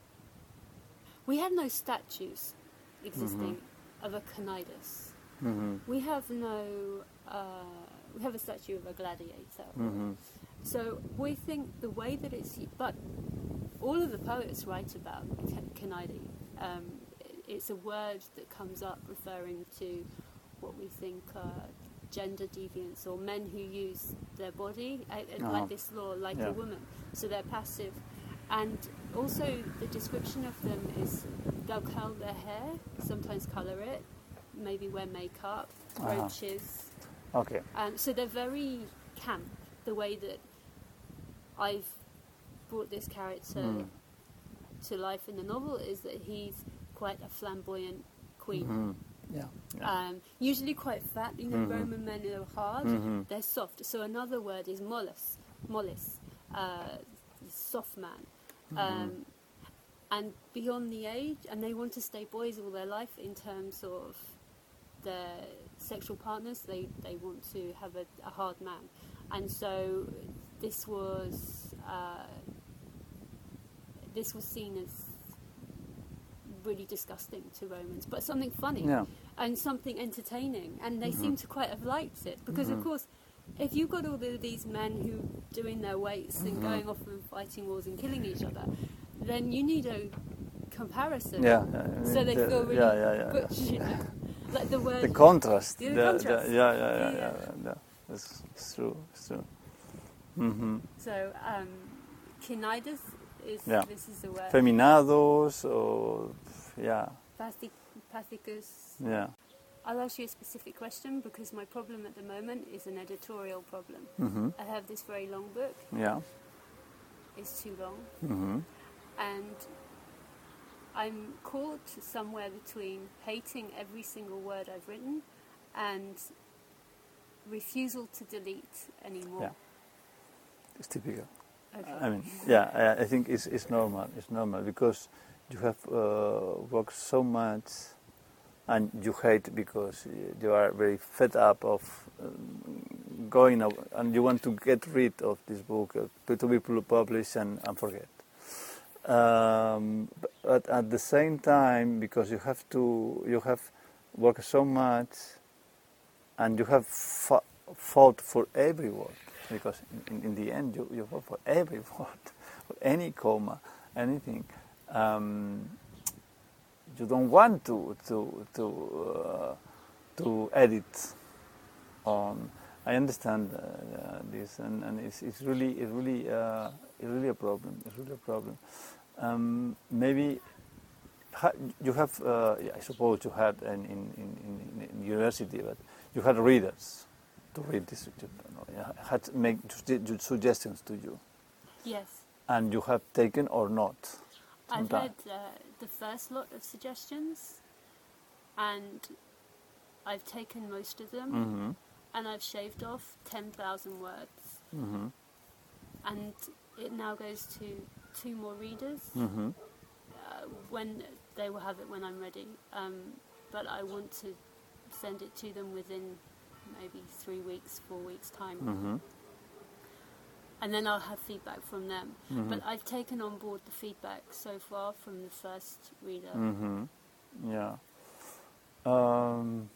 we have no statues existing of a Cnidus. mm-hmm. We have no. Uh, we have a statue of a gladiator. Mm-hmm. So we think the way that it's, but all of the poets write about Cnidi. Um, it's a word that comes up referring to what we think are gender deviants, or men who use their body, uh, Uh-huh. like this law, like Yeah. a woman. So they're passive. And also the description of them is they'll curl their hair, sometimes colour it, maybe wear makeup, Uh-huh. brooches. Okay. Um, so they're very camp, the way that I've brought this character Mm. to life in the novel is that he's quite a flamboyant queen. Mm-hmm. Yeah. Yeah. Um, usually quite fat. You know, Mhm. Roman men are hard, Mhm. they're soft. So another word is mollus, mollis, uh, soft man. Mhm. Um, and beyond the age, and they want to stay boys all their life in terms of their sexual partners. They they want to have a, a hard man, and so this was uh, this was seen as really disgusting to Romans, but something funny Yeah. and something entertaining, and they Mhm. seem to quite have liked it because, Mhm. of course, if you've got all the, these men who doing their weights and Mhm. going off and fighting wars and killing each other, then you need a comparison. Yeah. yeah, So they the- feel really yeah, yeah, yeah, butch, you know? Like the word. The contrast. Yeah, the the- the- contrast. yeah, yeah, yeah, Yeah, yeah, yeah. yeah, yeah. That's it's true. It's true. Mm-hmm. So, um, Cnidus is, Yeah. this is the word. Feminados or yeah, Pathic, pathicus. yeah. I'll ask you a specific question because my problem at the moment is an editorial problem. Mm-hmm. I have this very long book, Yeah. is too long. Mm-hmm. And I'm caught somewhere between hating every single word I've written and refusal to delete anymore. Yeah. It's typical. Okay. I mean, yeah, I, I think it's, it's normal. It's normal because you have uh, worked so much and you hate because you are very fed up of um, going out and you want to get rid of this book uh, to be published and, and forget. Um, but at the same time, because you have to, you have worked so much and you have fought, fought for every word. Because in, in the end, you, you vote for every word, for any comma, anything. Um, you don't want to to to uh, to edit on. I understand uh, uh, this, and, and it's it's really it's really uh, it's really a problem. It's really a problem. Um, maybe ha you have. Uh, yeah, I suppose you had in in, in in university, but you had readers to read this, you know, had to make suggestions to you. Yes. And you have taken or not? I've read uh, the first lot of suggestions, and I've taken most of them, mm-hmm. and I've shaved off ten thousand words. Mm-hmm. And it now goes to two more readers. Mm-hmm. uh, when they will have it when I'm ready. Um, but I want to send it to them within maybe three weeks, four weeks time. Mm-hmm. And then I'll have feedback from them. Mm-hmm. But I've taken on board the feedback so far from the first reader. Mm-hmm. Yeah. Um,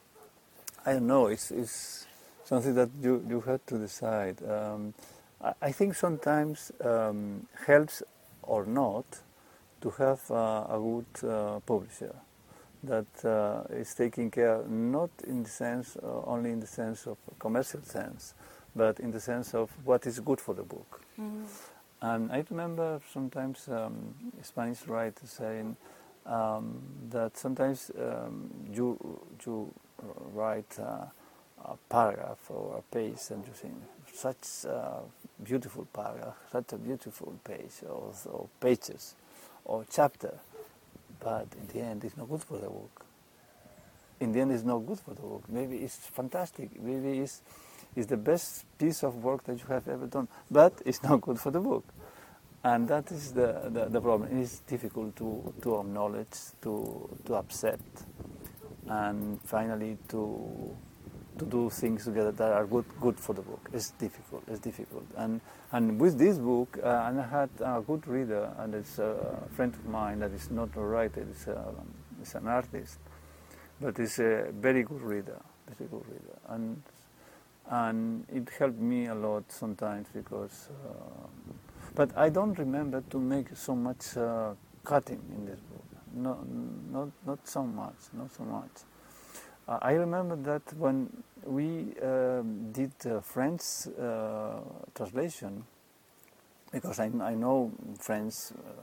I don't know. It's it's something that you you had to decide. Um, I, I think sometimes um, helps or not to have uh, a good uh, publisher that uh, is taking care not in the sense uh, only in the sense of commercial sense, but in the sense of what is good for the book. Mm. And I remember sometimes um, Spanish writers saying um, that sometimes um, you you write uh, a paragraph or a page and you think such a beautiful paragraph, such a beautiful page or, or pages or chapter, but in the end it's not good for the book. In the end it's not good for the book. Maybe it's fantastic, maybe it's It's the best piece of work that you have ever done, but it's not good for the book. And that is the, the, the problem. It is difficult to, to acknowledge, to, to accept, and finally to, to do things together that are good, good for the book. It's difficult, it's difficult. And, and with this book, uh, and I had a good reader, and it's a friend of mine that is not a writer, it's, a, it's an artist, but it's a very good reader, very good reader. And And it helped me a lot sometimes because, uh, but I don't remember to make so much uh, cutting in this book. No, not not so much, not so much. Uh, I remember that when we uh, did uh, French uh, translation, because I, I know French,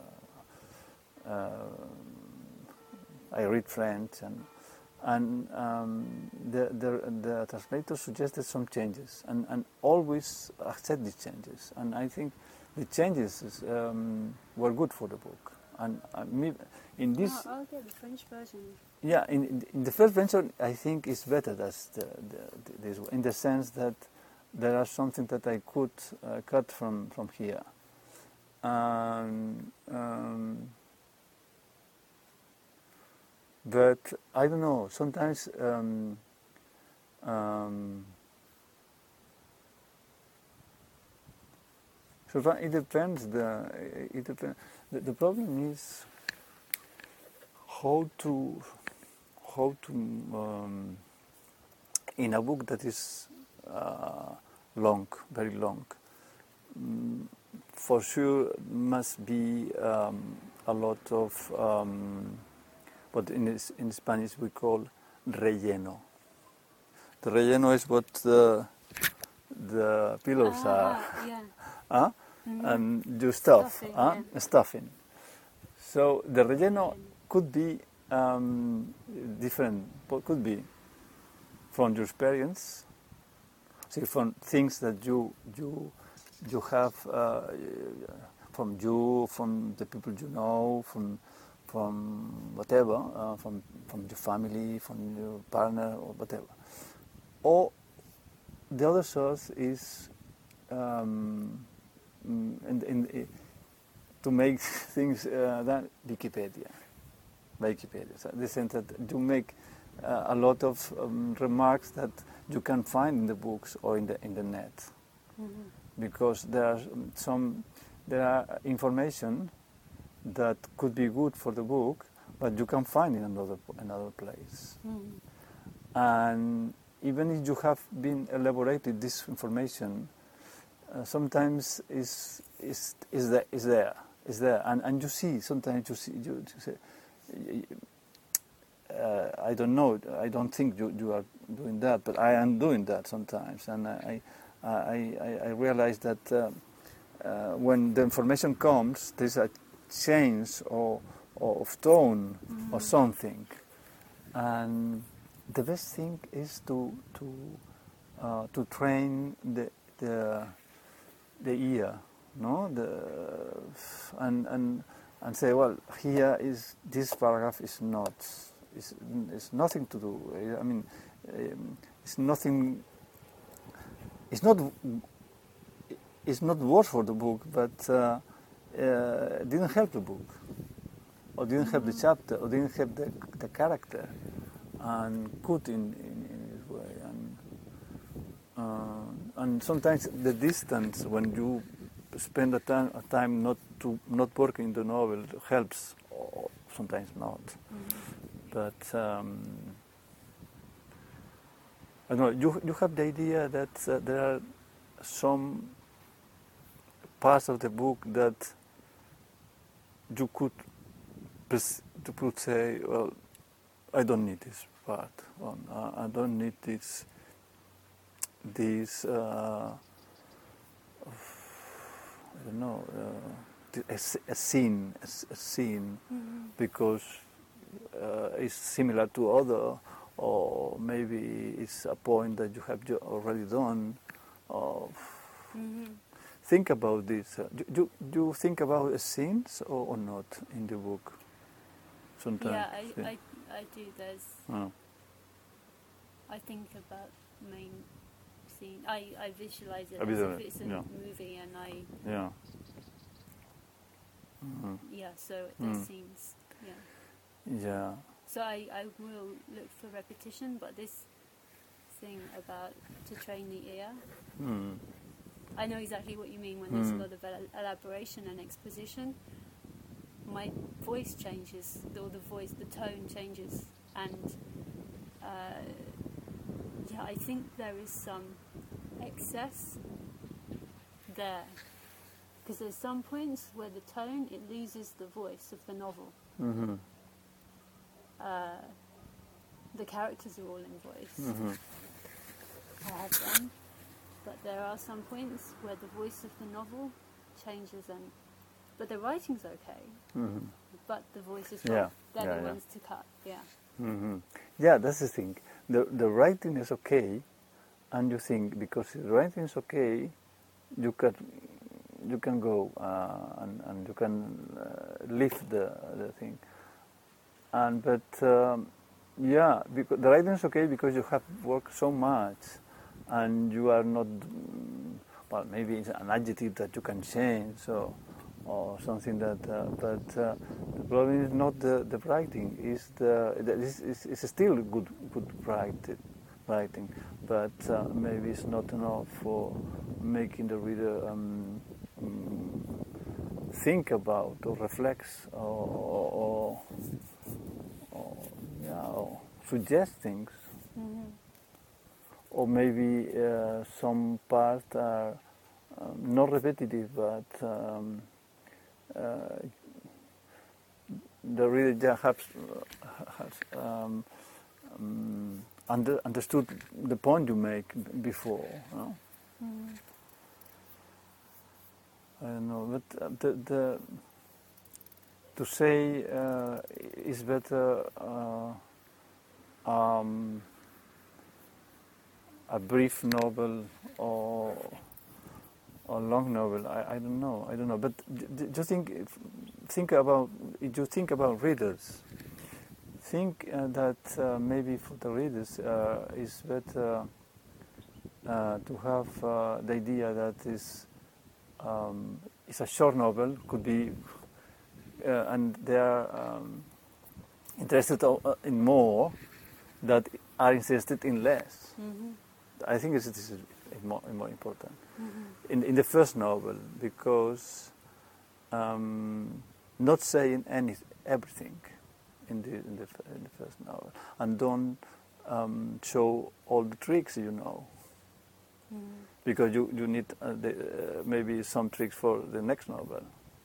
uh, uh, I read French and. And um, the, the, the translator suggested some changes, and, and always accept these changes. And I think the changes um, were good for the book. And uh, in this, oh, I'll get the French version. Yeah, in, in the first version, I think it's better. That's the, the, this, in the sense that there are something that I could uh, cut from from here. Um, um, But I don't know. Sometimes um, um, so it depends. The it depends. The, the problem is how to how to um, in a book that is uh, long, very long. Um, for sure, must be um, a lot of. Um, What in, in Spanish we call relleno. The relleno is what the, the pillows ah, are. Yeah. huh? Mm-hmm. And you stuff. Stuffing, huh? yeah. Stuffing. So the relleno could be um, different, could be from your experience, see, from things that you, you you have uh, from you, from the people you know, from from whatever, uh, from from your family, from your partner, or whatever. Or the other source is um, in, in, to make things uh, that Wikipedia, Wikipedia. So this sense that you make uh, a lot of um, remarks that you can find in the books or in the in the net, mm-hmm. because there are some there are information that could be good for the book, but you can find in another another place, mm-hmm. and even if you have been elaborated this information, uh, sometimes is is is there is there is there, and and you see sometimes you see you, you say, uh, I don't know, I don't think you you are doing that, but I am doing that sometimes, and I I I, I realize that uh, uh, when the information comes, there's a change or, or of tone mm-hmm. or something, and the best thing is to to uh, to train the the the ear, no, the and and and say, well, here is this paragraph is not is is nothing to do. I mean, um, it's nothing. It's not. It's not worse for the book, but uh, uh, didn't help the book, or didn't help the chapter, or didn't help the the character. And could in, in, in this way, and uh, and sometimes the distance when you spend a time a time not to not working in the novel helps, or sometimes not. Mm-hmm. But um, I don't know. You you have the idea that uh, there are some parts of the book that you could you could say, well, I don't need this part. On. I don't need this. This uh, I don't know. Uh, a, a scene, a, a scene, mm-hmm. because uh, it's similar to other, or maybe it's a point that you have already done. Of mm-hmm. Think about this. Uh, do, do you think about scenes or, or not in the book? Sometimes. Yeah, I. I I do. There's. Oh. I think about main scene. I, I visualize it I as visualize, if it's a yeah. movie, and I. Yeah. Mm-hmm. Yeah. So there's mm. scenes. Yeah. Yeah. So I, I will look for repetition, but this thing about to train the ear. Mm. I know exactly what you mean when mm. there's a lot of elaboration and exposition. My voice changes, or the voice, the tone changes, and uh, yeah, I think there is some excess there, because there's some points where the tone, it loses the voice of the novel. Mm-hmm. Uh, the characters are all in voice. Mm-hmm. I have them, but there are some points where the voice of the novel changes, and but the writing's okay, mm-hmm. but the voice is yeah. wrong. They're yeah, the yeah. ones to cut, yeah. Mm-hmm. Yeah, that's the thing. The the writing is okay, and you think because the writing is okay, you can you can go uh, and and you can uh, lift the the thing. And but um, yeah, because the writing is okay because you have worked so much, and you are not. Well, maybe it's an adjective that you can change, so. Or something that, uh, but uh, the problem is not the, the writing. Is the it's, it's, it's still good good writing, writing, but uh, maybe it's not enough for making the reader um, um, think about or reflect or, or, or, yeah, or suggest things, mm-hmm. or maybe uh, some parts are um, not repetitive, but. Um, Uh, the reader just has, has um, um, under, understood the point you make before. No? Mm. I don't know, but uh, the, the to say uh, is better uh, um, a brief novel or or long novel, I, I don't know, I don't know. But just think, think about, you think about readers. Think uh, that uh, maybe for the readers uh, it's better uh, to have uh, the idea that is um, it's a short novel, could be, uh, and they are um, interested in more, that are interested in less. Mm-hmm. I think this is more, more important. Mm-hmm. In, in the first novel, because um, not saying any everything in the, in the in the first novel, and don't um, show all the tricks you know, Mm-hmm. because you you need uh, the, uh, maybe some tricks for the next novel.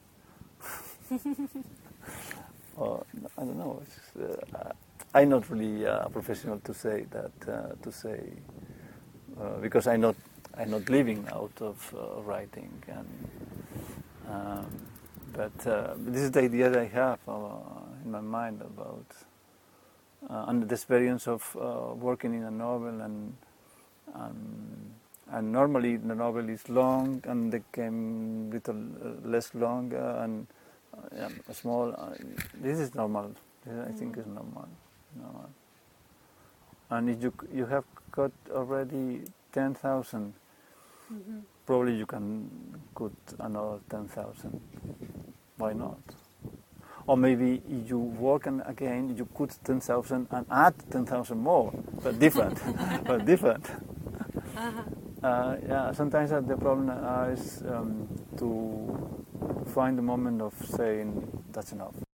Or I don't know. It's, uh, I'm not really a professional to say that. Uh, to say uh, because I'm not I'm not living out of uh, writing, and um, but uh, this is the idea that I have uh, in my mind about uh, and the experience of uh, working in a novel, and um, and normally the novel is long and they became little uh, less long uh, and uh, yeah, small. Uh, this is normal. This I mm. think is normal. normal. And if you you have got already ten thousand, mm-hmm. probably you can put another ten thousand. Why not? Or maybe if you work and again, you put ten thousand and add ten thousand more, but different, but different. Uh-huh. Uh, yeah, sometimes uh, the problem uh, is um, to find the moment of saying that's enough.